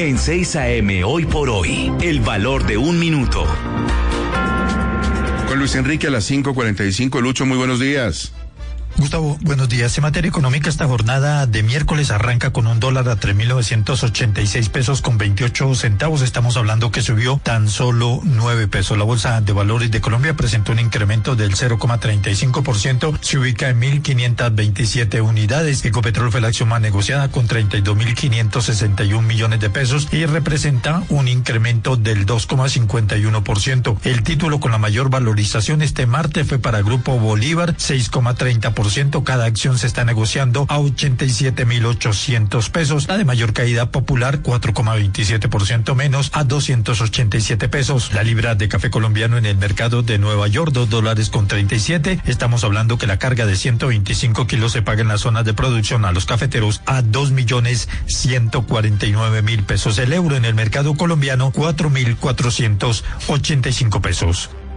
En 6 AM Hoy por Hoy, el valor de un minuto. Con Luis Enrique a las 5:45. Lucho, muy buenos días. Gustavo, buenos días. En materia económica, esta jornada de miércoles arranca con un dólar a 3.986 pesos con 28 centavos. Estamos hablando que subió tan solo 9 pesos. La Bolsa de Valores de Colombia presentó un incremento del 0,35%. Se ubica en 1.527 unidades. Ecopetrol fue la acción más negociada con 32.561 millones de pesos y representa un incremento del 2,51%. El título con la mayor valorización este martes fue para Grupo Bolívar, 6,30%. Cada acción se está negociando a 87.800 pesos. La de mayor caída, Popular, 4,27% menos a 287 pesos. La libra de café colombiano en el mercado de Nueva York, $2.37. Estamos hablando que la carga de 125 kilos se paga en las zonas de producción a los cafeteros a 2.149.000 pesos. El euro en el mercado colombiano, 4.485 pesos.